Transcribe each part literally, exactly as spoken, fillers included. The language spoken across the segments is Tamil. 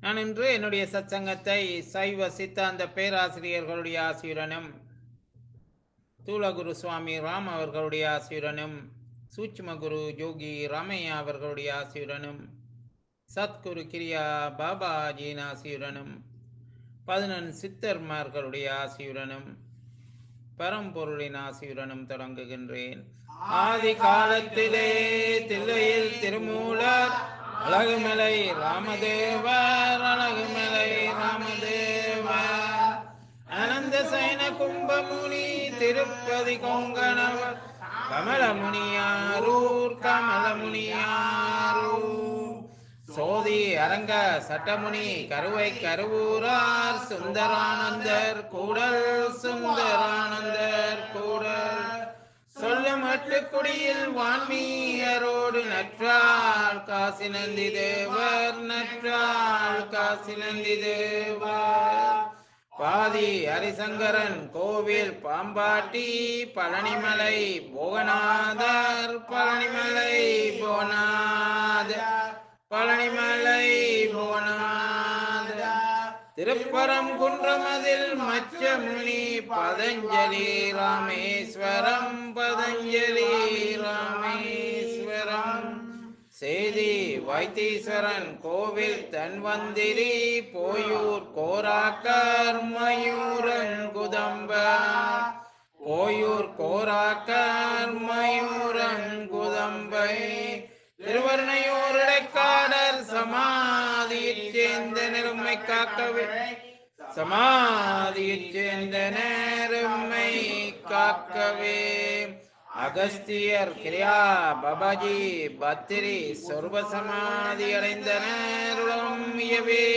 நான் இன்று என்னுடைய சத்சங்கத்தை சைவ சித்தாந்த பேராசிரியர்களுடைய ஆசியுடனும் தூலகுரு சுவாமி ராம் அவர்களுடைய ஆசியுடனும் சூட்சும குரு யோகி ராமையா அவர்களுடைய ஆசியுடனும் சத்குரு கிரியா பாபாஜியின் ஆசியுடனும் பதினெண் சித்தர்மார்களுடைய ஆசியுடனும் பரம்பொருளின் ஆசியுடனும் தொடங்குகின்றேன். ஆதி காலத்திலே தில்லையில் திருமூலர் அழகுமலை ராமதேவர் அழகுமலை ராமதேவர் அனந்த சைன கும்பமுனி திருப்பதி கொங்கணவர் கமலமுனியாரூர் கமலமுனியாரூர் சோதி அரங்க சட்டமுனி கருவை கருவூரார் சுந்தரானந்தர் கூடல் சுந்தரானந்தர் கூடல் சொல்லமட்டு குடியில் வான்மீயரோடு நற்றாள் காசி நந்தி தேவர் நற்றாள் காசி நந்தி தேவர் பாதி ஹரிசங்கரன் கோவில் பாம்பாட்டி பழனிமலை போகநாதர் பழனிமலை போகநாதர் பழனிமலை போகநாத திருப்பரம் குன்றமதில் மச்சமுனி பதஞ்சலி ராமேஸ்வரம் பதஞ்சலி ராமேஸ்வரம் சேதி வைத்தீஸ்வரன் கோவில் தன்வந்திரி போயூர் கோராக்கர் மயூரன் குதம்ப போயூர் கோராக்கர் மயூரன் குதம்பை திருவர்ணையூர் இடைக்காடர் சமாதியைச் சேர்ந்த நெருமை காக்கவே சமாதியைச் சேர்ந்த நேருமை காக்கவே அகஸ்தியர் கிரியா பாபாஜி பத்திரி சொர்வ சமாதி அடைந்த நேருளம் இயவே.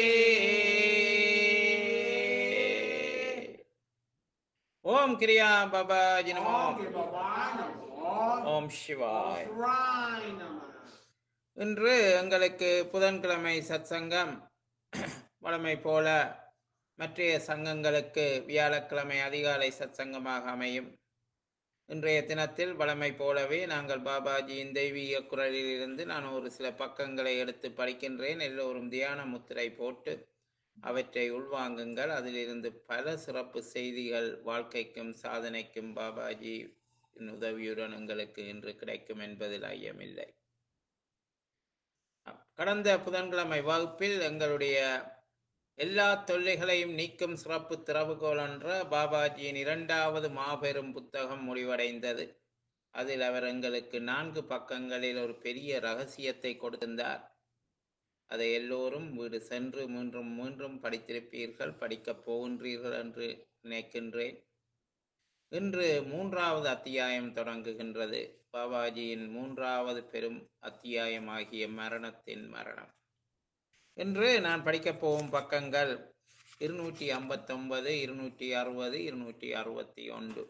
ஓம் கிரியா பாபாஜி நமோ. ஓம் சிவாய். இன்று எங்களுக்கு புதன்கிழமை சத்சங்கம் வழமை போல மற்றைய சங்கங்களுக்கு வியாழக்கிழமை அதிகாலை சத்சங்கமாக அமையும். இன்றைய தினத்தில் வழமை போலவே நாங்கள் பாபாஜியின் தெய்வீக குரலில் இருந்து நான் ஒரு சில பக்கங்களை எடுத்து படிக்கின்றேன். எல்லோரும் தியான முத்திரை போட்டு அவற்றை உள்வாங்குங்கள். அதிலிருந்து பல சிறப்பு செய்திகள் வாழ்க்கைக்கும் சாதனைக்கும் பாபாஜி உதவியுடன் எங்களுக்கு இன்று கிடைக்கும் என்பதில் ஐயமில்லை. கடந்த புதன்கிழமை வகுப்பில் எங்களுடைய எல்லா தொல்லைகளையும் நீக்கும் சிறப்பு திறவுகோல் என்ற பாபாஜியின் இரண்டாவது மாபெரும் புத்தகம் முடிவடைந்தது. அதில் அவர் எங்களுக்கு நான்கு பக்கங்களில் ஒரு பெரிய ரகசியத்தை கொடுத்திருந்தார். அதை எல்லோரும் வீடு சென்று மீண்டும் மீண்டும் படித்திருப்பீர்கள், படிக்கப் போகின்றீர்கள் என்று நினைக்கின்றேன். இன்று மூன்றாவது அத்தியாயம் தொடங்குகின்றது. பாபாஜியின் மூன்றாவது பெரும் அத்தியாயமாகிய மரணத்தின் மரணம். இன்று நான் படிக்கப் போகும் பக்கங்கள் இருநூற்றி ஐம்பத்தி ஒன்பது இருநூற்றி அறுபது இருநூற்றி அறுபத்தி ஒன்று.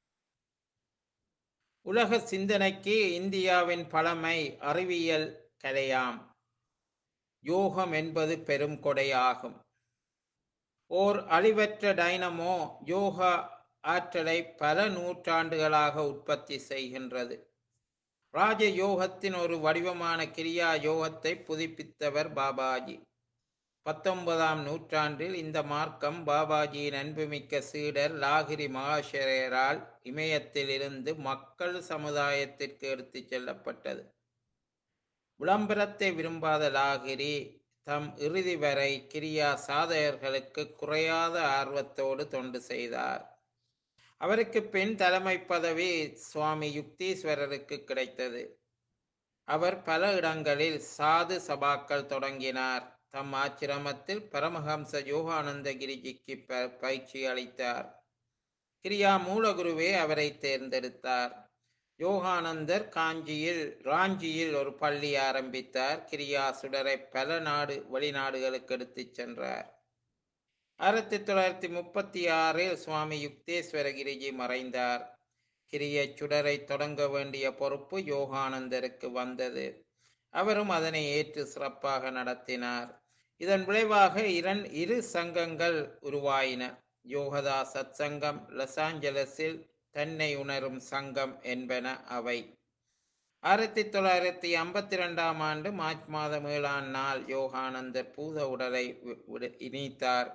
உலக சிந்தனைக்கு இந்தியாவின் பழமை அறிவியல் கலையாம். யோகம் என்பது பெரும் கொடையாகும். ஓர் அழிவற்ற டைனமோ யோகா ஆற்றலை பல நூற்றாண்டுகளாக உற்பத்தி செய்கின்றது. ராஜ யோகத்தின் ஒரு வடிவமான கிரியா யோகத்தை புதுப்பித்தவர் பாபாஜி. பத்தொன்பதாம் நூற்றாண்டில் இந்த மார்க்கம் பாபாஜியின் அன்புமிக்க சீடர் லாகிரி மகாஷரால் இமயத்தில் இருந்து மக்கள் சமுதாயத்திற்கு எடுத்துச் செல்லப்பட்டது. விளம்பரத்தை விரும்பாத லாகிரி தம் இறுதி வரை கிரியா சாதகர்களுக்கு குறையாத ஆர்வத்தோடு தொண்டு செய்தார். அவருக்கு பின் தலைமை பதவி சுவாமி யுக்தீஸ்வரருக்கு கிடைத்தது. அவர் பல இடங்களில் சாது சபாக்கள் தொடங்கினார். தம் ஆச்சிரமத்தில் பரமஹம்ச யோகானந்த கிரிஜிக்கு பயிற்சி அளித்தார். கிரியா மூலகுருவே அவரை தேர்ந்தெடுத்தார். யோகானந்தர் காஞ்சியில் ராஞ்சியில் ஒரு பள்ளி ஆரம்பித்தார். கிரியா சுடரை பல நாடு வெளிநாடுகளுக்கு எடுத்துச் சென்றார். ஆயிரத்தி தொள்ளாயிரத்தி முப்பத்தி ஆறில் சுவாமி யுக்தேஸ்வரகிரிஜி மறைந்தார். கிரிய சுடரை தொடங்க வேண்டிய பொறுப்பு யோகானந்தருக்கு வந்தது. அவரும் அதனை ஏற்று சிறப்பாக நடத்தினார். இதன் விளைவாக இரண் இரு சங்கங்கள் உருவாயின. யோகதா சத் சங்கம், லாஸ் ஏஞ்சலஸில் தன்னை உணரும் சங்கம் என்பன அவை. ஆயிரத்தி தொள்ளாயிரத்தி ஐம்பத்தி ரெண்டாம் ஆண்டு மார்ச் மாதம் ஏழாம் நாள் யோகானந்தர் பூத உடலை வி- விடு- இணைத்தார்.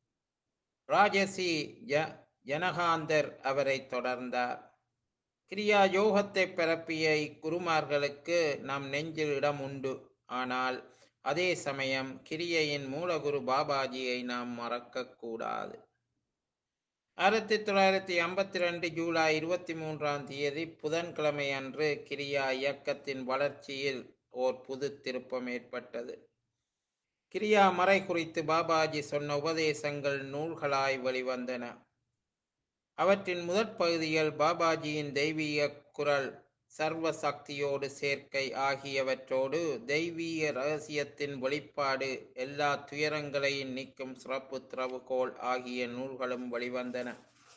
ராஜசி ஜ ஜனகாந்தர் அவரை தொடர்ந்தார். கிரியா யோகத்தை பரப்பிய இக்குருமார்களுக்கு நம் நெஞ்சில் இடம் உண்டு. ஆனால் அதே சமயம் கிரியையின் மூலகுரு பாபாஜியை நாம் மறக்கக்கூடாது. ஆயிரத்தி தொள்ளாயிரத்தி ஐம்பத்தி ரெண்டு ஜூலை இருபத்தி மூன்றாம் தேதி புதன்கிழமை அன்று கிரியா இயக்கத்தின் வளர்ச்சியில் ஓர் புது திருப்பம் ஏற்பட்டது. கிரியா மறை குறித்து பாபாஜி சொன்ன உபதேசங்கள் நூல்களாய் வெளிவந்தன. அவற்றின் முதற் பகுதிகள் பாபாஜியின் தெய்வீக குரல், சர்வ சக்தியோடு சேர்க்கை ஆகியவற்றோடு தெய்வீக ரகசியத்தின் வெளிப்பாடு, எல்லா துயரங்களையும் நீக்கும் சிறப்பு திறவுகோல் ஆகிய நூல்களும் வெளிவந்தன.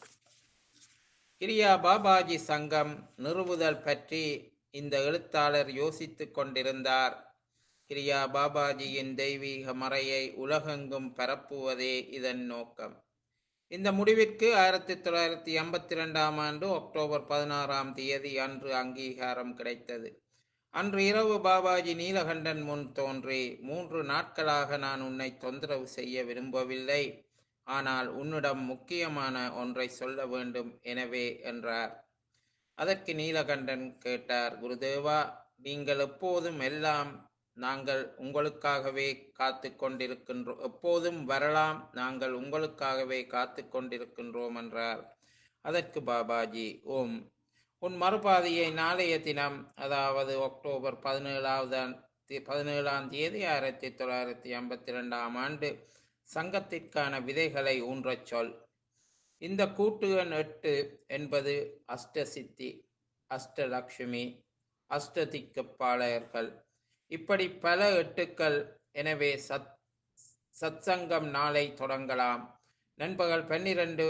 கிரியா பாபாஜி சங்கம் நிறுவுதல் பற்றி இந்த எழுத்தாளர் யோசித்துக் கொண்டிருந்தார். கிரியா பாபாஜியின் தெய்வீக மறையை உலகெங்கும் பரப்புவதே இதன் நோக்கம். இந்த முடிவிற்கு ஆயிரத்தி தொள்ளாயிரத்தி ஐம்பத்தி ரெண்டாம் ஆண்டு அக்டோபர் பதினாறாம் தேதி அன்று அங்கீகாரம் கிடைத்தது. அன்று இரவு பாபாஜி நீலகண்டன் முன் தோன்றி, மூன்று நாட்களாக நான் உன்னை தொந்தரவு செய்ய விரும்பவில்லை, ஆனால் உன்னிடம் முக்கியமான ஒன்றை சொல்ல வேண்டும் எனவே என்றார். அதற்கு நீலகண்டன் கேட்டார், குருதேவா, நீங்கள் எப்போதும் எல்லாம் நாங்கள் உங்களுக்காகவே காத்து கொண்டிருக்கின்றோம், எப்போதும் வரலாம், நாங்கள் உங்களுக்காகவே காத்து கொண்டிருக்கின்றோம் என்றார். அதற்கு பாபாஜி, ஓம், உன் மறுபாதையை நாளைய தினம், அதாவது அக்டோபர் பதினேழாவது பதினேழாம் தேதி ஆயிரத்தி தொள்ளாயிரத்தி ஐம்பத்தி ரெண்டாம் ஆண்டு சங்கத்திற்கான விதைகளை ஊன்றச் சொல். இந்த கூட்டு எண் எட்டு என்பது அஷ்டசித்தி, அஷ்டலக்ஷ்மி, அஷ்டதிக்கப்பாளையர்கள், இப்படி பல எட்டுக்கள். எனவே சத் சத்சங்கம் நாளை தொடங்கலாம். நண்பகல் பன்னிரண்டு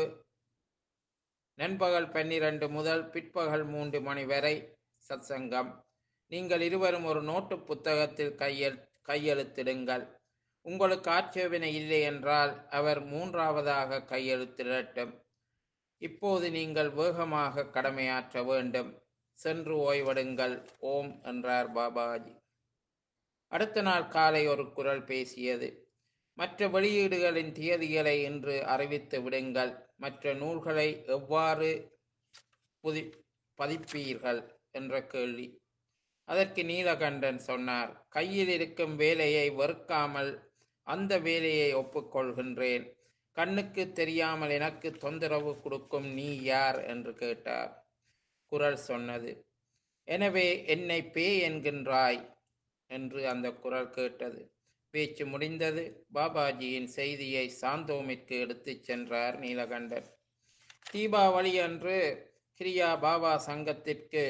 நண்பகல் பன்னிரண்டு முதல் பிற்பகல் மூன்று மணி வரை சத்சங்கம். நீங்கள் இருவரும் ஒரு நோட்டு புத்தகத்தில் கையெழு கையெழுத்திடுங்கள். உங்களுக்கு ஆட்சேபனை இல்லை என்றால் அவர் மூன்றாவதாக கையெழுத்திடட்டும். இப்போது நீங்கள் வேகமாக கடமையாற்ற வேண்டும். சென்று ஓய்வெடுங்கள். ஓம் என்றார் பாபாஜி. அடுத்த நாள் காலை ஒரு குரல் பேசியது. மற்ற வெளியீடுகளின் தேதிகளை இன்று அறிவித்து விடுங்கள். மற்ற நூல்களை எவ்வாறு புதி பதிப்பீர்கள் என்ற கேள்வி. அதற்கு நீலகண்டன் சொன்னார், கையில் இருக்கும் வேலையை வெறுக்காமல் அந்த வேலையை ஒப்புக்கொள்கின்றேன். கண்ணுக்கு தெரியாமல் எனக்கு தொந்தரவு கொடுக்கும் நீ யார் என்று கேட்டார். குரல் சொன்னது, எனவே என்னை பேய் என்கின்றாய் என்று அந்த குரல் கேட்டது. பேச்சு முடிந்தது. பாபாஜியின் செய்தியை சாந்தோமிற்கு எடுத்துச் சென்றார் நீலகண்டன். தீபாவளி அன்று கிரியா பாபா சங்கத்திற்கு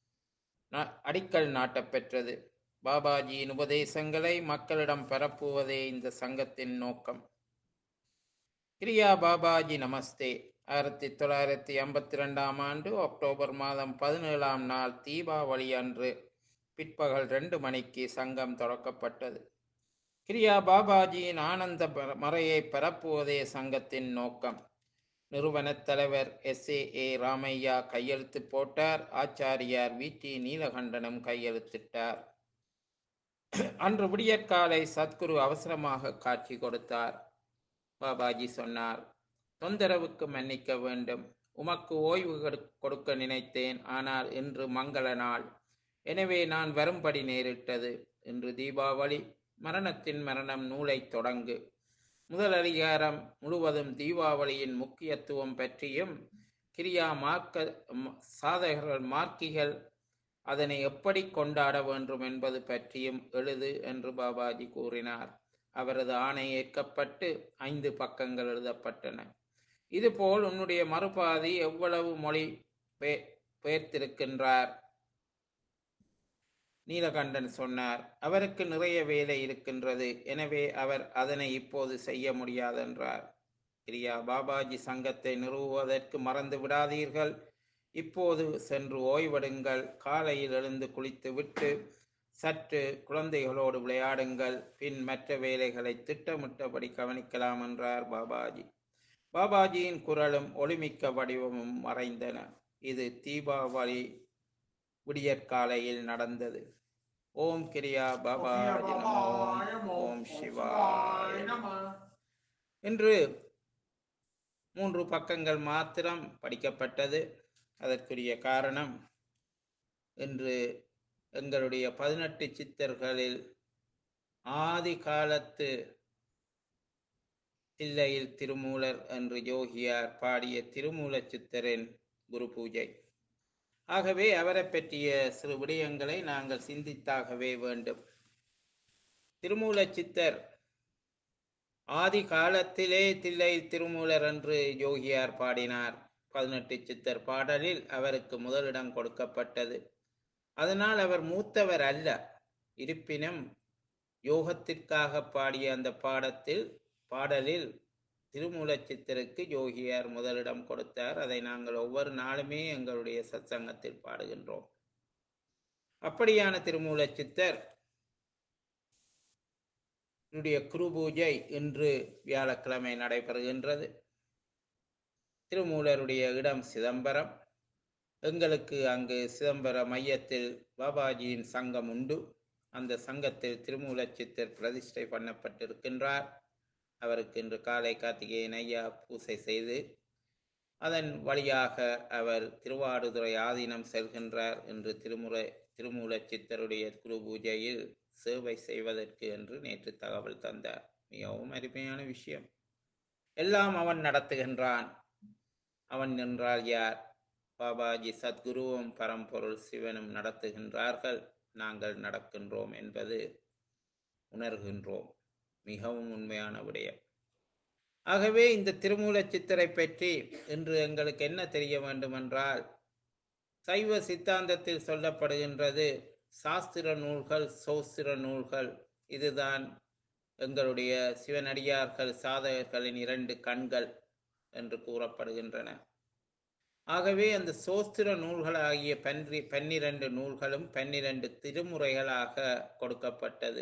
அடிக்கல் நாட்டப்பெற்றது. பாபாஜியின் உபதேசங்களை மக்களிடம் பரப்புவதே இந்த சங்கத்தின் நோக்கம். கிரியா பாபாஜி நமஸ்தே. ஆயிரத்தி தொள்ளாயிரத்தி ஐம்பத்தி ரெண்டாம் ஆண்டு அக்டோபர் மாதம் பதினேழாம் நாள் தீபாவளி அன்று பிற்பகல் ரெண்டு மணிக்கு சங்கம் தொடக்கப்பட்டது. கிரியா பாபாஜியின் ஆனந்த மறையை பரப்புவதே சங்கத்தின் நோக்கம். நிறுவனத் தலைவர் எஸ் ஏ ஏ ராமையா கையெழுத்து போட்டார். ஆச்சாரியார் வி டி நீலகண்டனும் கையெழுத்திட்டார். அன்று விடியற்காலை சத்குரு அவசரமாக காட்சி கொடுத்தார். பாபாஜி சொன்னார், தொந்தரவுக்கு மன்னிக்க வேண்டும். உமக்கு ஓய்வு கொடுக்க நினைத்தேன், ஆனால் இன்று மங்கள நாள், எனவே நான் வரும்படி நேரிட்டது. இன்று தீபாவளி, மரணத்தின் மரணம் நூலை தொடங்கு. முதல் அதிகாரம் முழுவதும் தீபாவளியின் முக்கியத்துவம் பற்றியும் கிரியா மார்க்க சாதகர்கள் மார்க்கிகள் அதனை எப்படி கொண்டாட வேண்டும் என்பது பற்றியும் எழுது என்று பாபாஜி கூறினார். அவரது ஆணை ஏற்கப்பட்டு ஐந்து பக்கங்கள் எழுதப்பட்டன. இதுபோல் உன்னுடைய மறுபாதி எவ்வளவு மொழி பெயர்த்திருக்கின்றார்? நீலகண்டன் சொன்னார், அவருக்கு நிறைய வேலை இருக்கின்றது, எனவே அவர் அதனை இப்போது செய்ய முடியாதென்றார். கிரியா பாபாஜி சங்கத்தை நிறுவுவதற்கு மறந்து விடாதீர்கள். இப்போது சென்று ஓய்வெடுங்கள். காலையில் எழுந்து குளித்து விட்டு சற்று குழந்தைகளோடு விளையாடுங்கள். பின் மற்ற வேலைகளை திட்டமிட்டபடி கவனிக்கலாம் என்றார் பாபாஜி. பாபாஜியின் குரலும் ஒளிமிக்க வடிவமும் மறைந்தன. இது தீபாவளி விடியற்காலையில் நடந்தது. ஓம் கிரியா Okia பாபாஜி நமோ. ஓம் Baba Yamo, ஓம் Om சிவாய Shivaya நமோ. Nama. இன்று மூன்று பக்கங்கள் மாத்திரம் படிக்கப்பட்டது. அதற்குரிய காரணம், இன்று எங்களுடைய பதினெட்டு சித்தர்களில் ஆதி காலத்து தில்லையில் திருமூலர் என்று யோகியார் பாடிய திருமூலச் சித்தரின் குரு பூஜை. ஆகவே அவரை பற்றிய சிறு விடயங்களை நாங்கள் சிந்தித்தாகவே வேண்டும். திருமூலச் சித்தர் ஆதி காலத்திலே தில்லை திருமூலர் என்று யோகியார் பாடினார். பதினெட்டு சித்தர் பாடலில் அவருக்கு முதலிடம் கொடுக்கப்பட்டது. அதனால் அவர் மூத்தவர் அல்ல. இருப்பினும் யோகத்திற்காக பாடிய அந்த பாடத்தில் பாடலில் திருமூலச் சித்தருக்கு யோகியார் முதலிடம் கொடுத்தார். அதை நாங்கள் ஒவ்வொரு நாளுமே எங்களுடைய சத்சங்கத்தில் பாடுகின்றோம். அப்படியான திருமூலச் சித்தர் குரு பூஜை இன்று வியாழக்கிழமை நடைபெறுகின்றது. திருமூலருடைய இடம் சிதம்பரம். எங்களுக்கு அங்கு சிதம்பர மையத்தில் பாபாஜியின் சங்கம் உண்டு. அந்த சங்கத்தில் திருமூலச் சித்தர் பிரதிஷ்டை பண்ணப்பட்டிருக்கின்றார். அவருக்கு இன்று காலை கார்த்திகேயன் ஐயா பூசை செய்து அதன் வழியாக அவர் திருவாடுதுறை ஆதீனம் செல்கின்றார். என்று திருமுறை திருமூலச் சித்தருடைய குரு பூஜையில் சேவை செய்வதற்கு என்று நேற்று தகவல் தந்தார். மிகவும் அருமையான விஷயம். எல்லாம் அவன் நடத்துகின்றான். அவன் என்றால் யார்? பாபாஜி சத்குருவும் பரம்பொருள் சிவனும் நடத்துகின்றார்கள். நாங்கள் நடக்கின்றோம் என்பது உணர்கின்றோம். மிகவும் உண்மையான விடயம். ஆகவே இந்த திருமூலச் சித்தரை பற்றி இன்று எங்களுக்கு என்ன தெரிய வேண்டும் என்றால், சைவ சித்தாந்தத்தில் சொல்லப்படுகின்றது சாஸ்திர நூல்கள், சோஸ்திர நூல்கள். இதுதான் எங்களுடைய சிவனடியார்கள் சாதகர்களின் இரண்டு கண்கள் என்று கூறப்படுகின்றன. ஆகவே அந்த சோஸ்திர நூல்களாகிய பன்றி பன்னிரண்டு நூல்களும் பன்னிரண்டு திருமுறைகளாக கொடுக்கப்பட்டது.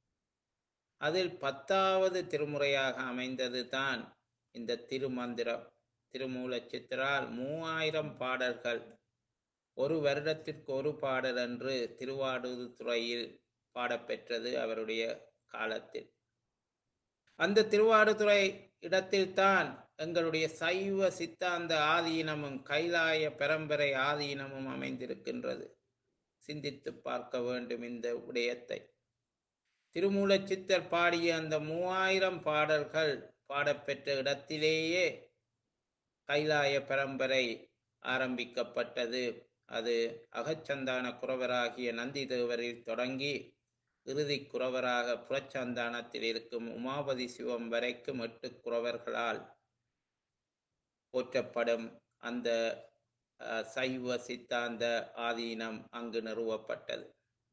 அதில் பத்தாவது திருமுறையாக அமைந்தது தான் இந்த திருமந்திரம். திருமூலச் சித்தரால் மூவாயிரம் பாடல்கள், ஒரு வருடத்திற்கு ஒரு பாடல் என்று திருவாடுதுறையில் பாடப்பெற்றது அவருடைய காலத்தில். அந்த திருவாடுதுறை இடத்தில்தான் எங்களுடைய சைவ சித்தாந்த ஆதீனமும் கைலாய பரம்பரை ஆதீனமும் அமைந்திருக்கின்றது. சிந்தித்து பார்க்க வேண்டும் இந்த விடயத்தை. திருமூலச் சித்தர் பாடிய அந்த மூவாயிரம் பாடல்கள் பாடப்பெற்ற இடத்திலேயே கைலாய பரம்பரை ஆரம்பிக்கப்பட்டது. அது அகச்சந்தான குறவராகிய நந்தி தேவரில் தொடங்கி இறுதி குறவராக புறச்சந்தானத்தில் இருக்கும் உமாபதி சிவம் வரைக்கும் எட்டு குறவர்களால் போற்றப்படும் அந்த சைவ சித்தாந்த ஆதீனம் அங்கு நிறுவப்பட்டது.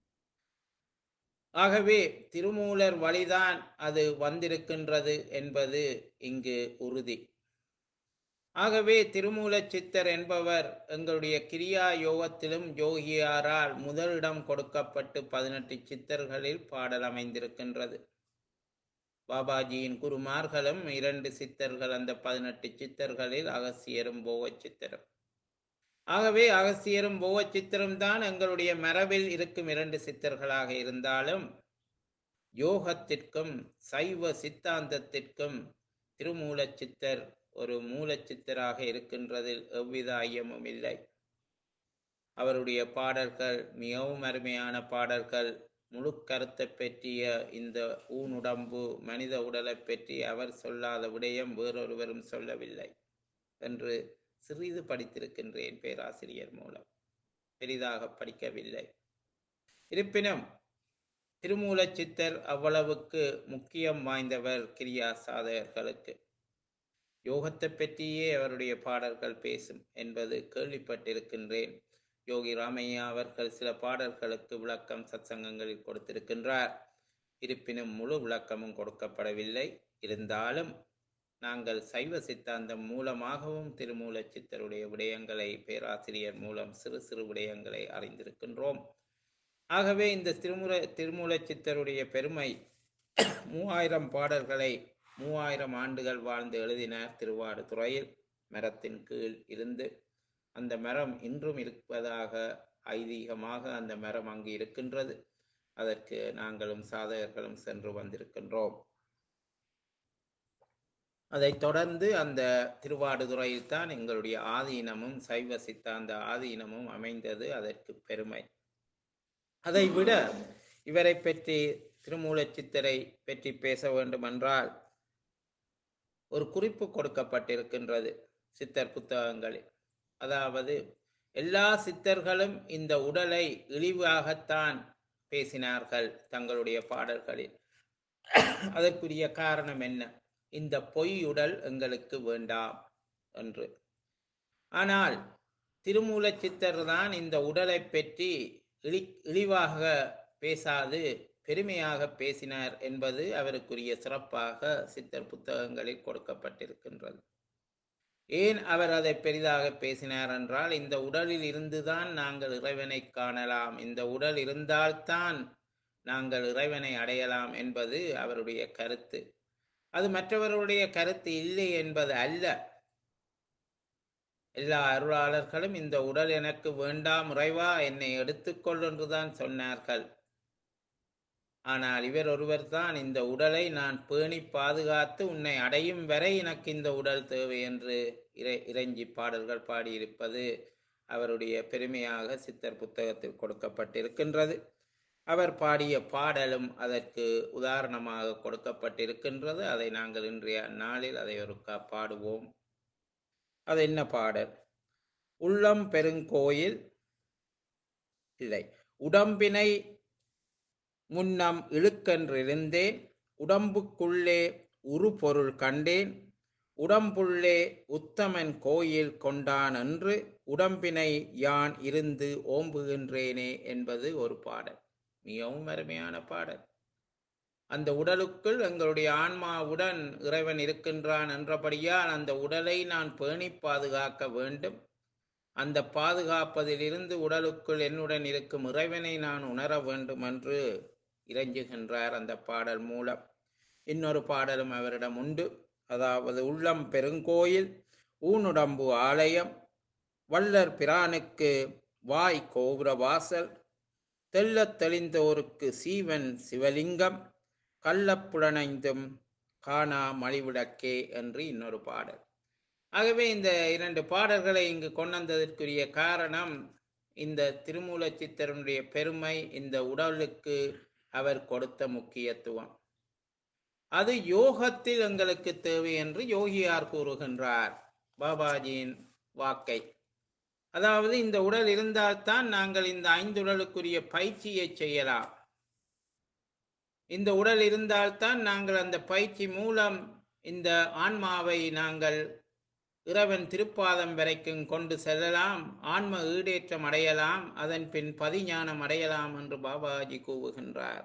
ஆகவே திருமூலர் வழிதான் அது வந்திருக்கின்றது என்பது இங்கு உறுதி. ஆகவே திருமூலச் சித்தர் என்பவர் எங்களுடைய கிரியா யோகத்திலும் யோகியாரால் முதலிடம் கொடுக்கப்பட்டு பதினெட்டு சித்தர்களில் பாடல் அமைந்திருக்கின்றது. பாபாஜியின் குருமார்களும் இரண்டு சித்தர்கள். அந்த பதினெட்டு சித்தர்களில் அகசியரும் போகச் சித்தரும். ஆகவே அகசியரும் போகச் சித்தரும் தான் எங்களுடைய மரபில் இருக்கும் இரண்டு சித்தர்களாக இருந்தாலும், யோகத்திற்கும் சைவ சித்தாந்தத்திற்கும் திருமூலச் சித்தர் ஒரு மூலச்சித்தராக இருக்கின்றதில் எவ்வித ஐயமும் இல்லை. அவருடைய பாடல்கள் மிகவும் அருமையான பாடல்கள். முழு கருத்தை பற்றிய இந்த ஊனுடம்பு மனித உடலை பற்றி அவர் சொல்லாத விடயம் வேறொருவரும் சொல்லவில்லை என்று சிறிது படித்திருக்கின்றேன் பேராசிரியர் மூலம். பெரிதாக படிக்கவில்லை. இருப்பினும் திருமூலச் சித்தர் அவ்வளவுக்கு முக்கியம் வாய்ந்தவர் கிரியா சாதகர்களுக்கு. யோகத்தை பற்றியே அவருடைய பாடல்கள் பேசும் என்பது கேள்விப்பட்டிருக்கின்றேன். யோகி ராமையா அவர்கள் சில பாடல்களுக்கு விளக்கம் சத்சங்கங்களில் கொடுத்திருக்கின்றார். இருப்பினும் முழு விளக்கமும் கொடுக்கப்படவில்லை. இருந்தாலும் நாங்கள் சைவ சித்தாந்தம் மூலமாகவும் திருமூலச் சித்தருடைய விடயங்களை பேராசிரியர் மூலம் சிறு சிறு விடயங்களை அறிந்திருக்கின்றோம். ஆகவே இந்த திருமுறை திருமூலச் சித்தருடைய பெருமை, மூவாயிரம் பாடல்களை மூவாயிரம் ஆண்டுகள் வாழ்ந்து எழுதினார் திருவாடுதுறையில் மரத்தின் கீழ் இருந்து. அந்த மரம் இன்றும் இருப்பதாக ஐதீகமாக அந்த மரம் அங்கு இருக்கின்றது. அதற்கு நாங்களும் சாதகர்களும் சென்று வந்திருக்கின்றோம். அதைத் தொடர்ந்து அந்த திருவாடுதுறையில் தான் எங்களுடைய ஆதீனமும் சைவ சித்தாந்த ஆதீனமும் அமைந்தது. அதற்கு பெருமை. அதை விட இவரை பற்றி திருமூலச் சித்தரை பற்றி பேச வேண்டுமென்றால் ஒரு குறிப்பு கொடுக்கப்பட்டிருக்கின்றது சித்தர் புத்தகங்களில். அதாவது எல்லா சித்தர்களும் இந்த உடலை இழிவாகத்தான் பேசினார்கள் தங்களுடைய பாடல்களில். அதற்குரிய காரணம் என்ன? இந்த பொய் உடல் எங்களுக்கு வேண்டாம் என்று. ஆனால் திருமூலச் சித்தர் தான் இந்த உடலை பற்றி இழி இழிவாக பேசாது பெருமையாக பேசினார் என்பது அவருக்குரிய சிறப்பாக சித்தர் புத்தகங்களில் கொடுக்கப்பட்டிருக்கின்றது. ஏன் அவர் அதை பெரிதாக பேசினார் என்றால், இந்த உடலில் இருந்துதான் நாங்கள் இறைவனை காணலாம், இந்த உடல் இருந்தால்தான் நாங்கள் இறைவனை அடையலாம் என்பது அவருடைய கருத்து. அது மற்றவருடைய கருத்து இல்லை என்பது அல்ல. எல்லா அருளாளர்களும் இந்த உடல் எனக்கு வேண்டாம் இறைவா, என்னை எடுத்துக்கொள் என்றுதான் சொன்னார்கள். ஆனால் இவர் ஒருவர் தான் இந்த உடலை நான் பேணி பாதுகாத்து உன்னை அடையும் வரை எனக்கு இந்த உடல் தேவை என்று இறை இறைஞ்சி பாடல்கள் பாடியிருப்பது அவருடைய பெருமையாக சித்தர் புத்தகத்தில் கொடுக்கப்பட்டிருக்கின்றது. அவர் பாடிய பாடலும் அதற்கு உதாரணமாக கொடுக்கப்பட்டிருக்கின்றது. அதை நாங்கள் இன்றைய நாளில் அதை ஒரு பாடுவோம். அது என்ன பாடல்? உள்ளம் பெருங்கோயில் இல்லை, உடம்பினை முன்னம் இழுக்கென்றிருந்தேன், உடம்புக்குள்ளே உரு பொருள் கண்டேன், உடம்புள்ளே உத்தமன் கோயில் கொண்டான் என்று உடம்பினை யான் இருந்து ஓம்புகின்றேனே என்பது ஒரு பாடல். மிகவும் அருமையான பாடல். அந்த உடலுக்குள் எங்களுடைய ஆன்மாவுடன் இறைவன் இருக்கின்றான் என்றபடியால் அந்த உடலை நான் பேணி பாதுகாக்க வேண்டும். அந்த பாதுகாப்பதிலிருந்து உடலுக்குள் என்னுடன் இருக்கும் இறைவனை நான் உணர வேண்டும் என்று இறைஞ்சுகின்றார் அந்த பாடல் மூலம். இன்னொரு பாடலும் அவரிடம் உண்டு. அதாவது உள்ளம் பெருங்கோயில் ஊனுடம்பு ஆலயம், வள்ளற் பிரானுக்கு வாய் கோபுர வாசல், தெள்ளத் தெளிந்தோருக்கு சீவன் சிவலிங்கம், கள்ளப்புலனைந்தும் காணா மலிவிடக்கே என்று இன்னொரு பாடல். ஆகவே இந்த இரண்டு பாடல்களை இங்கு கொண்டதற்குரிய காரணம் இந்த திருமூலச் சித்தருடைய பெருமை, இந்த உடலுக்கு அவர் கொடுத்த முக்கியத்துவம். அது யோகத்தில் எங்களுக்கு தேவை என்று யோகியார் கூறுகின்றார் பாபாஜியின் வாக்கை. அதாவது இந்த உடல் இருந்தால்தான் நாங்கள் இந்த ஐந்துடலுக்குரிய பயிற்சியை செய்யலாம். இந்த உடல் இருந்தால்தான் நாங்கள் அந்த பயிற்சி மூலம் இந்த ஆன்மாவை நாங்கள் இறைவன் திருப்பாதம் வரைக்கும் கொண்டு செல்லலாம், ஆன்ம ஈடேற்றம் அடையலாம், அதன் பின் பதிஞானம் அடையலாம் என்று பாபாஜி கூறுகின்றார்.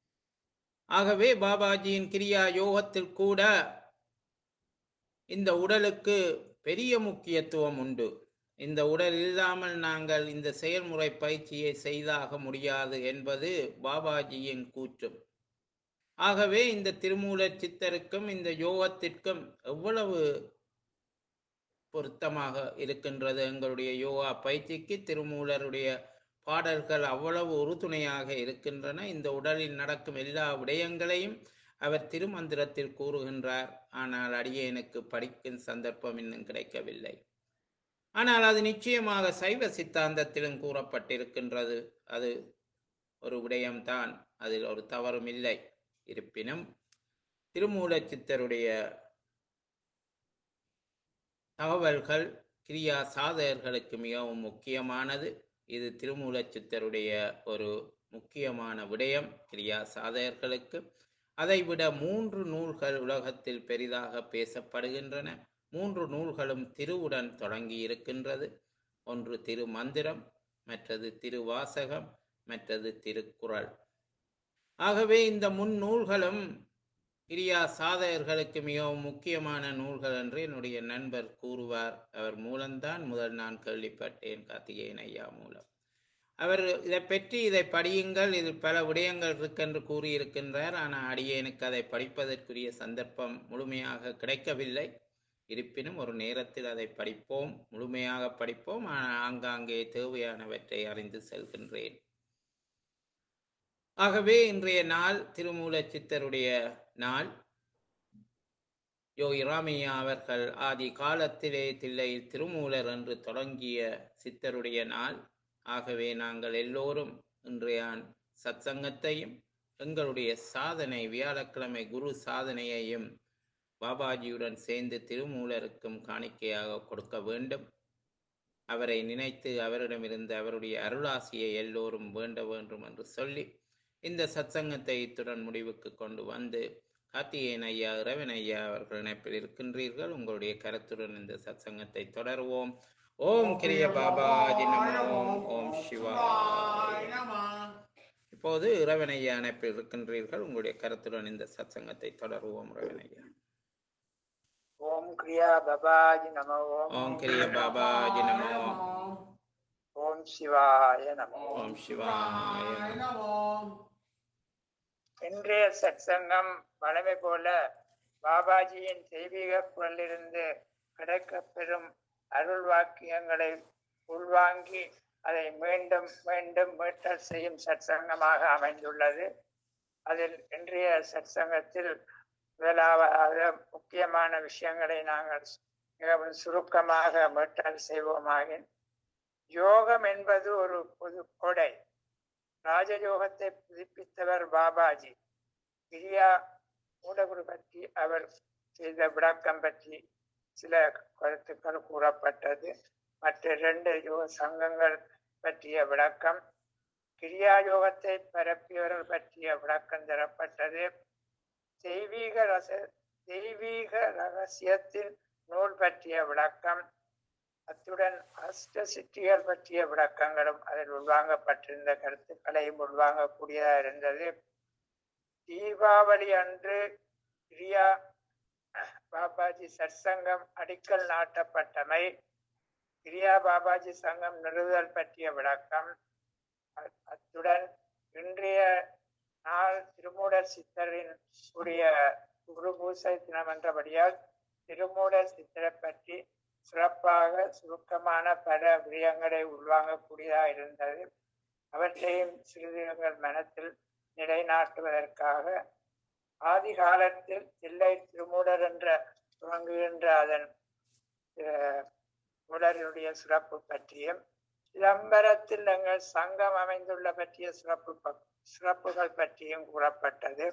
ஆகவே பாபாஜியின் கிரியா யோகத்தில் கூட இந்த உடலுக்கு பெரிய முக்கியத்துவம் உண்டு. இந்த உடல் இல்லாமல் நாங்கள் இந்த செயல்முறை பயிற்சியை செய்தாக முடியாது என்பது பாபாஜியின் கூற்றும். ஆகவே இந்த திருமூலச் சித்தருக்கும் இந்த யோகத்திற்கும் எவ்வளவு பொருத்தமாக இருக்கின்றது. எங்களுடைய யோகா பயிற்சிக்கு திருமூலருடைய பாடல்கள் அவ்வளவு உறுதுணையாக இருக்கின்றன. இந்த உடலில் நடக்கும் எல்லா விடயங்களையும் அவர் திருமந்திரத்தில் கூறுகின்றார். ஆனால் அடியேனுக்கு படிக்கும் சந்தர்ப்பம் இன்னும் கிடைக்கவில்லை. ஆனால் அது நிச்சயமாக சைவ சித்தாந்தத்திலும் கூறப்பட்டிருக்கின்றது. அது ஒரு விடயம்தான், அதில் ஒரு தவறும் இல்லை. இருப்பினும் திருமூலச் சித்தருடைய தகவல்கள் கிரியா சாதகர்களுக்கு மிகவும் முக்கியமானது. இது திருமூலச் சித்தருடைய ஒரு முக்கியமான விடயம் கிரியா சாதகர்களுக்கு. அதைவிட மூன்று நூல்கள் உலகத்தில் பெரிதாக பேசப்படுகின்றன. மூன்று நூல்களும் திருவுடன் தொடங்கி இருக்கின்றது. ஒன்று திருமந்திரம், மற்றது திருவாசகம், மற்றது திருக்குறள். ஆகவே இந்த முன் நூல்களும் கிரியா சாதகர்களுக்கு மிகவும் முக்கியமான நூல்கள் என்று என்னுடைய நண்பர் கூறுவார். அவர் மூலம்தான் முதல் நான் கேள்விப்பட்டேன், கார்த்திகேயன் ஐயா மூலம். அவர் இதை பற்றி இதை படியுங்கள், இதில் பல விடயங்கள் இருக்கென்று கூறியிருக்கின்றார். ஆனால் அடியேனுக்கு அதை படிப்பதற்குரிய சந்தர்ப்பம் முழுமையாக கிடைக்கவில்லை. இருப்பினும் ஒரு நேரத்தில் அதை படிப்போம், முழுமையாக படிப்போம். ஆனால் ஆங்காங்கே தேவையானவற்றை அறிந்து செல்கின்றேன். ஆகவே இன்றைய நாள் திருமூலச் சித்தருடைய நாள். யோகி ராமையா அவர்கள் ஆதி காலத்திலே தில்லையில் திருமூலர் என்று தொடங்கிய சித்தருடைய நாள். ஆகவே நாங்கள் எல்லோரும் இன்றைய சத்சங்கத்தையும் எங்களுடைய சாதனை வியாழக்கிழமை குரு சாதனையையும் பாபாஜியுடன் சேர்ந்து திருமூலருக்கும் காணிக்கையாக கொடுக்க வேண்டும். அவரை நினைத்து அவரிடமிருந்து அவருடைய அருளாசியை எல்லோரும் வேண்ட வேண்டும் என்று சொல்லி இந்த சத்சங்கத்தை இத்துடன் முடிவுக்கு கொண்டு வந்து, கார்த்திகேயன் ஐயா, இரவன் ஐயா அவர்கள் இணைப்பில் இருக்கின்றீர்கள். உங்களுடைய கருத்துடன் இந்த சத்சங்கத்தை தொடருவோம். ஓம் கிரிய பாபாஜி நமோ. ஓம் சிவாய. இப்போது இரவன் ஐயா இணைப்பில் இருக்கின்றீர்கள். உங்களுடைய கருத்துடன் இந்த சத்சங்கத்தை தொடருவோம். இரவன் ஐயா. ஓம் கிரியா பாபாஜி நமோ. ஓம் கிரிய பாபாஜி நமோ. ஓம் சிவாய நமோ. ஓம் சிவாய நமோ. இன்றைய சத்சங்கம் வழமை போல பாபாஜியின் தெய்வீக குரலிலிருந்து கிடைக்கப்பெறும் அருள் வாக்கியங்களை உள்வாங்கி அதை மீண்டும் மீண்டும் மீட்டல் செய்யும் சத்சங்கமாக அமைந்துள்ளது. அதில் இன்றைய சத்சங்கத்தில் முதலாவது முக்கியமான விஷயங்களை நாங்கள் மிகவும் சுருக்கமாக மீட்டல் செய்வோமாகின், யோகம் என்பது ஒரு பொது கொடை. ராஜயோகத்தை புதுப்பித்தவர் பாபாஜி. கிரியா மூலகுரு பற்றி அவர் செய்த விளக்கம் பற்றி சில கருத்துக்கள் கூறப்பட்டது. மற்ற இரண்டு யோக சங்கங்கள் பற்றிய விளக்கம், கிரியா யோகத்தை பரப்பியவர்கள் பற்றிய விளக்கம் தரப்பட்டது. தெய்வீக ரச தெய்வீக ரகசியத்தின் நூல் பற்றிய விளக்கம், அத்துடன் அஷ்ட சித்திகள் பற்றிய விளக்கங்களும் அதில் உள்வாங்கப்பட்டிருந்த கருத்துக்களையும் உள்வாங்கக்கூடியதாக இருந்தது. தீபாவளி அன்று கிரியா பாபாஜி சற்சங்கம் அடிக்கல் நாட்டப்பட்டமை, கிரியா பாபாஜி சங்கம் நிறுவுதல் பற்றிய விளக்கம், அத்துடன் இன்றைய நாள் திருமூலர் சித்தரின் உடைய குரு பூசை தினம் என்றபடியால் திருமூலர் சித்தரை பற்றி சிறப்பாக சுருக்கமான பல விடயங்களை உள்வாங்கக்கூடியதாக இருந்தது. அவற்றையும் சிறிது எங்கள் மனத்தில் நிலைநாட்டுவதற்காக ஆதி காலத்தில் தில்லை திருமூலர் என்ற துவங்குகின்ற அதன் மூலருடைய சிறப்பு பற்றியும், சிதம்பரத்தில் எங்கள் சங்கம் அமைந்துள்ள பற்றிய சிறப்பு சிறப்புகள் பற்றியும் கூறப்பட்டது.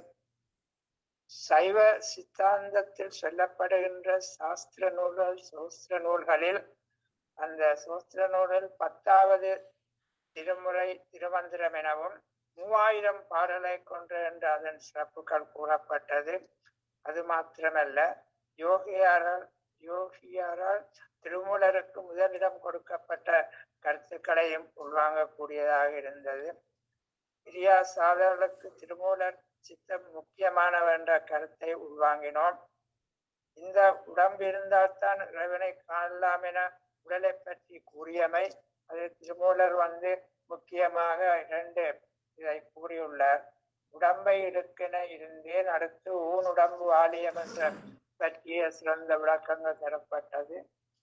சைவ சித்தாந்தத்தில் சொல்லப்படுகின்ற சாஸ்திர நூல்கள் சோஸ்திர நூல்களில் அந்த சோஸ்திர நூலில் பத்தாவது திருமுறை திருமந்திரம் எனவும் மூவாயிரம் பாடலை கொன்ற என்ற அதன் சிறப்புகள் கூறப்பட்டது. அது மாத்திரமல்ல, யோகியாரால் யோகியாரால் திருமூலருக்கு முதலிடம் கொடுக்கப்பட்ட கருத்துக்களையும் உள்வாங்கக்கூடியதாக இருந்தது. கிரியா சாதர்களுக்கு திருமூலர் சித்தம் முக்கியமானவர் என்ற கருத்தை உள்வாங்கினோம். இந்த உடம்பு இருந்தால்தான் இறைவனை காணலாம் என உடலை பற்றி கூறியமை, அது திருமூலர் வந்து முக்கியமாக இரண்டு இதை கூறியுள்ளார். உடம்பை இருக்கென இருந்தேன், அடுத்து ஊன் உடம்பு ஆலயம் என்ற பற்றிய சிறந்த விளக்கங்கள் தரப்பட்டது.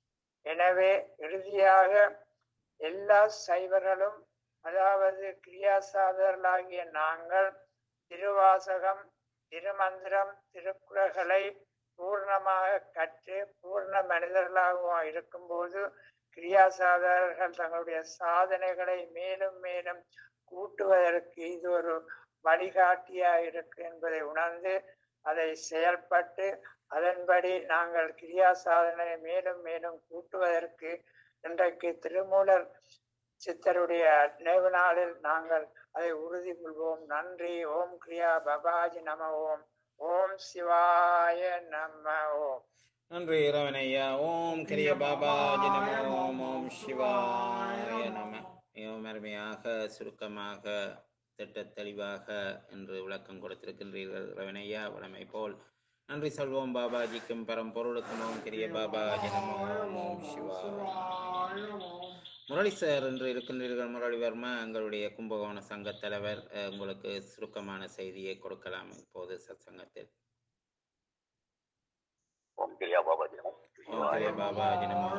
எனவே இறுதியாக எல்லா சைவர்களும், அதாவது கிரியாசாதர்களாகிய நாங்கள் திருவாசகம் திருமந்திரம் திருக்குறள்களை பூர்ணமாக கற்று பூர்ண மனிதர்களாகவும் இருக்கும்போது கிரியாசாதகர்கள் தங்களுடைய சாதனைகளை மேலும் மேலும் கூட்டுவதற்கு இது ஒரு வழிகாட்டியாக இருக்கு என்பதை உணர்ந்து அதை செயல்பட்டு அதன்படி நாங்கள் கிரியா சாதனை மேலும் மேலும் கூட்டுவதற்கு இன்றைக்கு திருமூலர் சித்தருடைய நினைவு நாளில் நாங்கள் அதை உறுதி கொள்வோம். நன்றி. ஓம் கிரியா பாபாஜி நம. ஓம் ஓம் சிவாய நம. ஓம் நன்றி இரவனையா. ஓம் கிரிய பாபாஜி நம. ஓம் ஓம் சிவாய நம. மிகவும் அருமையாக சுருக்கமாக திட்ட தெளிவாக என்று விளக்கம் கொடுத்திருக்கின்றீர்கள் இரவனையா. வளமை போல் நன்றி சொல்வோம் பாபாஜிக்கும் பரம்பொருளுக்கும். ஓம் கிரிய பாபாஜி நம. ஓம் ஓம் சிவாய. முரளி சார் என்று இருக்கின்றீர்கள். முரளிவர்மா, எங்களுடைய கும்பகோண சங்க தலைவர், உங்களுக்கு சுருக்கமான செய்தியை கொடுக்கலாம் இப்போது சத்சங்கத்தில். ஓம் கிரியா பாபாஜி நமோ. ஓம் கிரிய பாபாஜி நமோ.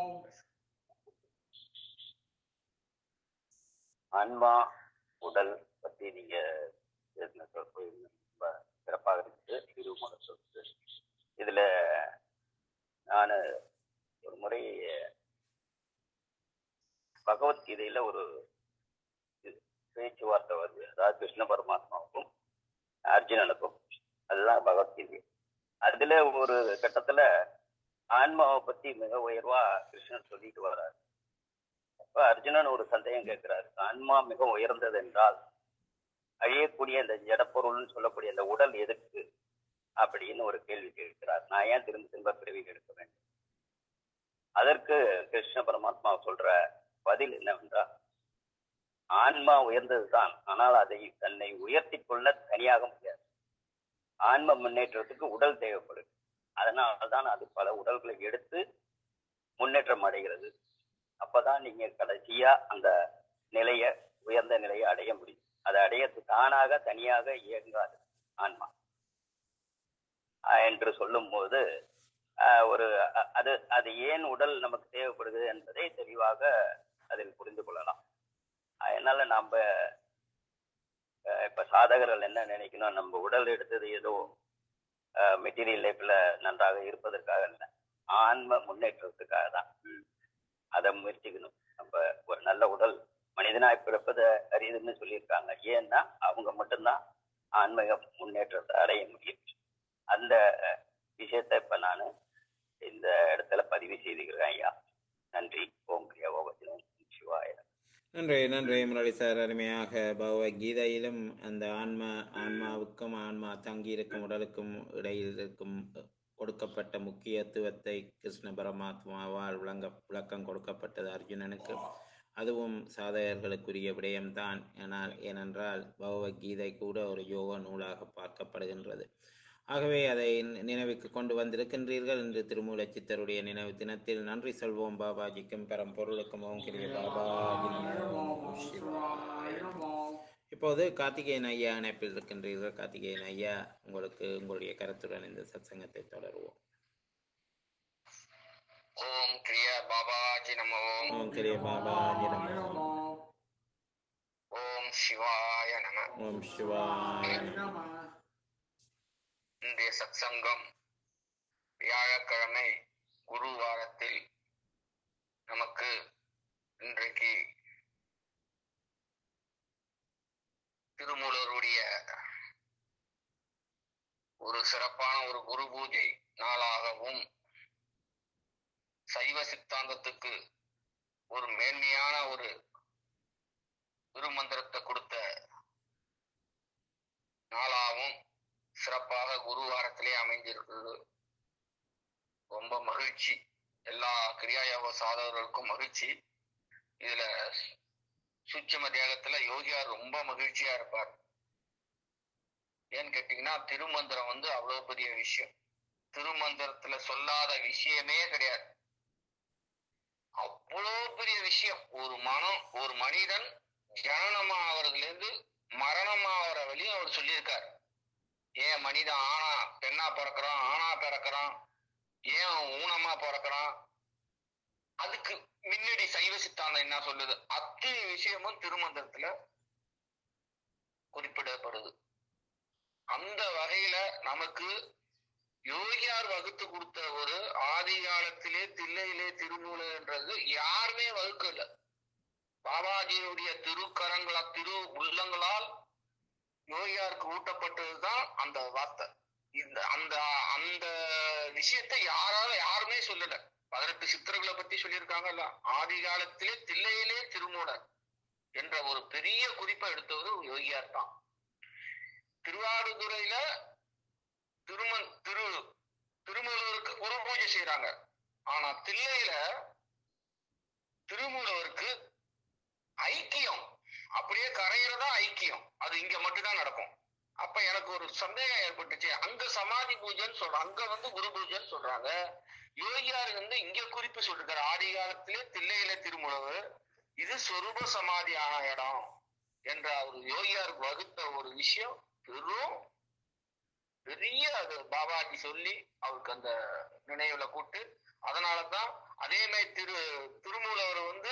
ஆன்மா உடல் பத்தி நீங்க பேசின சொற்பொழி ரொம்ப சிறப்பாக இருக்குது. திருமண சொத்து இதுல நான் ஒரு முறை பகவத்கீதையில ஒரு பேச்சுவார்த்தை வருது. அதாவது கிருஷ்ண பரமாத்மாவுக்கும் அர்ஜுனனுக்கும், அதுதான் பகவத்கீதை. அதுல ஒரு கட்டத்துல ஆன்மாவை பத்தி மிக உயர்வா கிருஷ்ணன் சொல்லிட்டு வர்றாரு. அப்ப அர்ஜுனன் ஒரு சந்தேகம் கேட்கிறாரு, ஆன்மா மிக உயர்ந்தது என்றால் அழியக்கூடிய இந்த ஜடப்பொருள்னு சொல்லக்கூடிய அந்த உடல் எதுக்கு அப்படின்னு ஒரு கேள்வி கேட்கிறார். நான் ஏன் திரும்ப திரும்ப பிறவி எடுக்க வேண்டும்? அதற்கு கிருஷ்ண பரமாத்மா சொல்ற பதில் என்னவென்றால், ஆன்மா உயர்ந்ததுதான், ஆனால் அதை தன்னை உயர்த்தி கொள்ள தனியாக முடியாது. ஆன்ம முன்னேற்றத்துக்கு உடல் தேவைப்படுது. அதனால்தான் அது பல உடல்களை எடுத்து முன்னேற்றம் அடைகிறது. அப்பதான் நீங்க கடைசியா அந்த நிலைய உயர்ந்த நிலையை அடைய முடியும். அதை அடைய தானாக தனியாக இயங்காது ஆன்மா என்று சொல்லும் போது ஒரு அது அது ஏன் உடல் நமக்கு தேவைப்படுது என்பதை தெளிவாக அதில் புரிந்து கொள்ளலாம். அதனால நம்ம இப்ப சாதகர்கள் என்ன நினைக்கணும், நம்ம உடல் எடுத்தது ஏதோ மெட்டீரியல் லைஃப்ல நன்றாக இருப்பதற்காக இல்லை, ஆன்ம முன்னேற்றத்துக்காக தான். அதை முயற்சிக்கணும். நம்ம ஒரு நல்ல உடல் மனிதனாய் பிறப்பதை அரியுதுன்னு சொல்லியிருக்காங்க. ஏன்னா அவங்க மட்டும்தான் ஆன்மீக முன்னேற்றத்தை அடைய முடியும். அந்த விஷயத்தை இப்ப நான் இந்த இடத்துல பதிவு செய்துக்கிறேன். ஐயா, நன்றி. ஓம் கிரியா ஓம் சிவாய. நன்றி நன்றி முரளி சார். அருமையாக பகவத்கீதையிலும் அந்த ஆன்மா ஆன்மாவுக்கும் ஆன்மா தங்கி இருக்கும் உடலுக்கும் இடையில் இருக்கும் கொடுக்கப்பட்ட முக்கியத்துவத்தை கிருஷ்ண பரமாத்மாவால் விளங்க விளக்கம் கொடுக்கப்பட்டது அர்ஜுனனுக்கு. அதுவும் சாதகர்களுக்குரிய விடயம்தான். ஆனால் ஏனென்றால் பகவத்கீதை கூட ஒரு யோக நூலாக பார்க்கப்படுகின்றது. ஆகவே அதை நினைவுக்கு கொண்டு வந்திருக்கின்றீர்கள். இன்று திருமூல சித்தருடைய நினைவு தினத்தில் நன்றி சொல்வோம் பாபாஜிக்கும் பரம்பொருளுக்கும். ஓம் கிரிய பாபாஜி நமோ சிவாய. இப்போது கார்த்திகேயன் ஐயா இணைப்பில் இருக்கின்றீர்கள். கார்த்திகேயன் ஐயா, உங்களுக்கு உங்களுடைய கருத்துடன் இந்த சத்சங்கத்தை தொடருவோம். ஓம் கிரிய பாபாஜி நமோ. ஓம் கிரிய பாபாஜி நமோ. ஓம் சிவாய நம. ஓம் சிவாய நம. இன்றைய சத்சங்கம் வியாழக்கிழமை குரு வாரத்தில் நமக்கு இன்றைக்கு திருமூலருடைய ஒரு சிறப்பான ஒரு குரு பூஜை நாளாகவும், சைவ சித்தாந்தத்துக்கு ஒரு மேன்மையான ஒரு திருமந்திரத்தை கொடுத்த நாளாகவும் சிறப்பாக குரு வாரத்திலே அமைந்திருக்கிறது. ரொம்ப மகிழ்ச்சி. எல்லா கிரியாயோக சாதகர்களுக்கும் மகிழ்ச்சி. இதுல சூட்சும தேகத்துல யோகியார் ரொம்ப மகிழ்ச்சியா இருப்பார். ஏன்னு கேட்டீங்கன்னா, திருமந்திரம் வந்து அவ்வளவு பெரிய விஷயம். திருமந்திரத்துல சொல்லாத விஷயமே கிடையாது. அவ்வளவு பெரிய விஷயம். ஒரு மனம், ஒரு மனிதன் ஜனனமாவதுல இருந்து மரணமாகிற வழியும் அவர் சொல்லியிருக்காரு. ஏன் மனிதன் ஆணா பெண்ணா பிறக்கிறான், ஆணா பிறக்கிறான், ஏன் ஊனமா பிறக்கிறான், அதுக்கு முன்னாடி சைவ சித்தாந்தம் என்ன சொல்லுது, அத்தனை விஷயமும் திருமந்திரத்துல குறிப்பிடப்படுது. அந்த வகையில நமக்கு யோகியார் வகுத்து கொடுத்த ஒரு ஆதி காலத்திலே தில்லையிலே திருமூலன்றது யாருமே வகுக்கல. பாபாஜியுடைய திருக்கரங்களா திரு உள்ளங்களால் யோகியாருக்கு ஊட்டப்பட்டதுதான் அந்த வார்த்தை. இந்த அந்த அந்த விஷயத்தை யாரால யாருமே சொல்லல. பதினெட்டு சித்தர்களை பத்தி சொல்லியிருக்காங்கல்ல, ஆதி காலத்திலே தில்லையிலே திருமூலர் என்ற ஒரு பெரிய குறிப்பை எடுத்தவர் யோகியார் தான். திருவாரூதுறையில திருமன் திரு திருமூலருக்கு குரு பூஜை செய்யறாங்க. ஆனா தில்லையில திருமூலருக்கு ஐக்கியம் அப்படியே கரையிறதா ஐக்கியம். அது இங்க மட்டும்தான் நடக்கும். அப்ப எனக்கு ஒரு சந்தேகம் ஏற்பட்டுச்சு. அங்க சமாதி பூஜைன்னு சொல்றாங்க, அங்க வந்து குரு பூஜைன்னு சொல்றாங்க. யோகியார் வந்து இங்க குறிப்பு சொல்லிருக்காரு, ஆதி காலத்திலே தில்லையில திருமூலவர், இது சொரூப சமாதியான இடம் என்ற ஒரு யோகியாருக்கு வகுத்த ஒரு விஷயம் பெரும் பெரிய அது பாபாஜி சொல்லி அவருக்கு அந்த நினைவுல கூட்டு. அதனாலதான் அதே மாதிரி திரு திருமூலவர் வந்து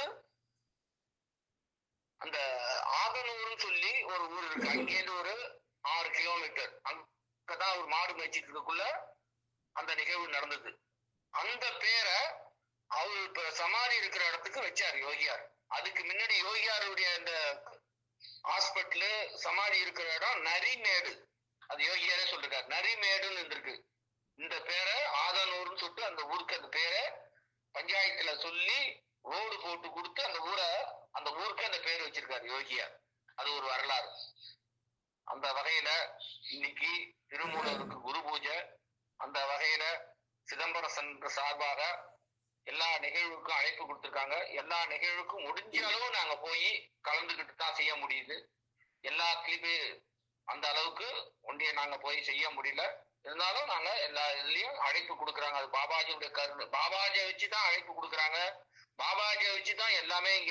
அந்த ஆதனூர்னு சொல்லி ஒரு ஊர் இருக்கு, அங்கேருந்து ஒரு ஆறு கிலோமீட்டர் அங்கதான் அவர் மாடு மேய்ச்சிட்டு இருக்கக்குள்ள அந்த நிகழ்வு நடந்தது. அந்த பேரை அவர் இப்ப சமாதி இருக்கிற இடத்துக்கு வச்சார் யோகியார். அதுக்கு முன்னாடி யோகியாருடைய அந்த ஹாஸ்பிட்டலு சமாதி இருக்கிற இடம் நரிமேடு, அது யோகியாரே சொல்லிருக்காரு, நரிமேடுன்னு இருந்திருக்கு. இந்த பேரை ஆதனூர்னு சொல்லிட்டு அந்த ஊருக்கு அந்த பேரை பஞ்சாயத்துல சொல்லி ரோடு போட்டு கொடுத்து அந்த ஊரை அந்த ஊருக்கு அந்த பேர் வச்சிருக்காரு யோகியார். அது ஒரு வரலாறு. அந்த வகையில இன்னைக்கு திருமூலருக்கு குரு பூஜை. அந்த வகையில சிதம்பரம் சென்ற சார்பாக எல்லா நிகழ்வுக்கும் அழைப்பு கொடுத்திருக்காங்க. எல்லா நிகழ்வுக்கும் முடிஞ்ச அளவு நாங்க போய் கலந்துகிட்டு தான் செய்ய முடியுது. எல்லாத்துலயுமே அந்த அளவுக்கு ஒன்றிய நாங்க போய் செய்ய முடியல. இருந்தாலும் நாங்க எல்லா இதுலயும் அழைப்பு கொடுக்குறாங்க. அது பாபாஜியுடைய கருணை. பாபாஜியை வச்சுதான் அழைப்பு கொடுக்குறாங்க. பாபாஜியை வச்சுதான் எல்லாமே இங்க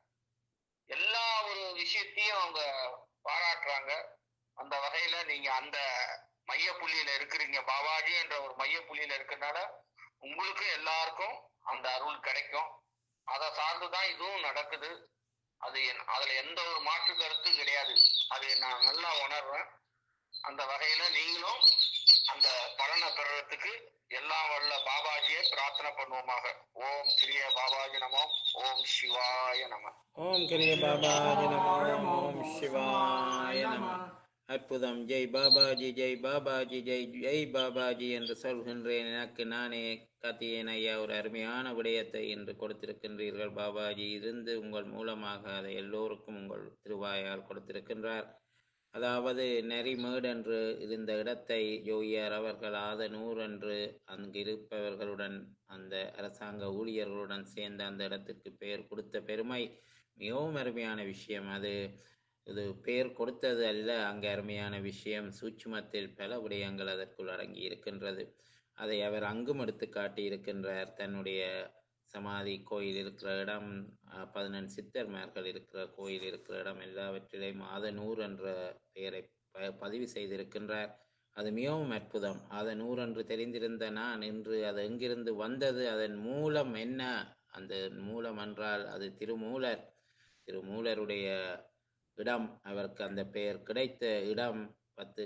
எல்லா ஒரு விஷயத்தையும் அவங்க பாராட்டுறாங்க. அந்த வகையில நீங்க அந்த மைய புள்ளியில இருக்கிறீங்க, பாபாஜி என்ற ஒரு மைய புள்ளியில இருக்கிறதுனால உங்களுக்கு எல்லாருக்கும் அந்த அருள் கிடைக்கும். அதை சார்ந்துதான் இதுவும் நடக்குது. அது அதுல எந்த ஒரு மாற்று கருத்தும் கிடையாது. அது நான் நல்லா உணர்றேன். அந்த வகையில நீங்களும் அந்த பலனை பெறறதுக்கு எல்லாம் வல்ல பாபாஜியை பிரார்த்தனை பண்ணுவோமாக. ஓம் கிரிய பாபாஜி நமோ. ஓம் சிவாய நம. ஓம் கிரிய பாபாஜி நமோ. ஓம் சிவாய நம. அற்புதம். ஜெய் பாபாஜி, ஜெய் பாபாஜி, ஜெய் ஜெய் பாபாஜி என்று சொல்கின்றேன். எனக்கு நானே கத்தியேன் ஐயா. ஒரு அருமையான விடயத்தை இன்று கொடுத்திருக்கின்றீர்கள். பாபாஜி இருந்து உங்கள் மூலமாக அதை எல்லோருக்கும் உங்கள் திருவாயால் கொடுத்திருக்கின்றார். அதாவது நெறிமேடு என்று இருந்த இடத்தை யோகியார் அவர்கள் ஆதனூர் என்று அங்கு இருப்பவர்களுடன் அந்த அரசாங்க ஊழியர்களுடன் சேர்ந்து அந்த இடத்துக்கு பெயர் கொடுத்த பெருமை மிகவும் அருமையான விஷயம். அது இது பெயர் கொடுத்தது அல்ல, அங்கே அருமையான விஷயம். சூட்சுமத்தில் பல விடயங்கள் அதற்குள் அடங்கி இருக்கின்றது. அதை அவர் அங்கும் எடுத்து காட்டி இருக்கின்றார். தன்னுடைய சமாதி கோயில் இருக்கிற இடம், பதினெண் சித்தர்மார்கள் இருக்கிற கோயில் இருக்கிற இடம் எல்லாவற்றிலையும் ஆதனூர் என்ற பெயரை ப பதிவு செய்திருக்கின்றார். அது மிகவும் அற்புதம். ஆதனூர் என்று தெரிந்திருந்த நான் இன்று அது எங்கிருந்து வந்தது, அதன் மூலம் என்ன, அந்த மூலம் என்றால் அது திருமூலர். திருமூலருடைய இடம், அவருக்கு அந்த பெயர் கிடைத்த இடம் பத்து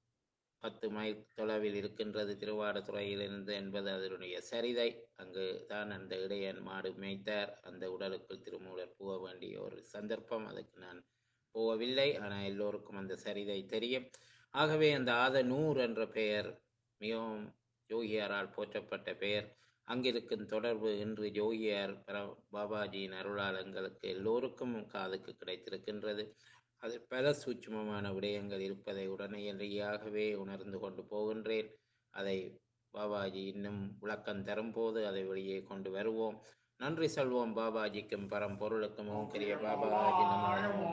பத்து மைல் தொலைவில் இருக்கின்றது திருவாடுதுறையிலிருந்து என்பது அதனுடைய சரிதை. அங்கு தான் அந்த இடையன் மாடு மேய்த்தார். அந்த உடலுக்குள் திருமூலர் போக வேண்டிய ஒரு சந்தர்ப்பம். அதுக்கு நான் போகவில்லை, ஆனால் எல்லோருக்கும் அந்த சரிதை தெரியும். ஆகவே அந்த ஆதனூர் என்ற பெயர் மிகவும் யோகியாரால் போற்றப்பட்ட பெயர். அங்கிருக்கும் தொடர்பு இன்று யோகியார் பாபாஜியின் அருளால் எங்களுக்கு எல்லோருக்கும் காதுக்கு கிடைத்திருக்கின்றது. அதில் பல சூட்சுமமான விடயங்கள் இருப்பதை உடனடியாகவே உணர்ந்து கொண்டு போகின்றேன். அதை பாபாஜி இன்னும் விளக்கம் தரும்போது அதை வெளியே கொண்டு வருவோம். நன்றி சொல்வோம் பாபாஜிக்கும் பரம்பொருளுக்கும். ஓம் கிரிய பாபாஜி நமோ.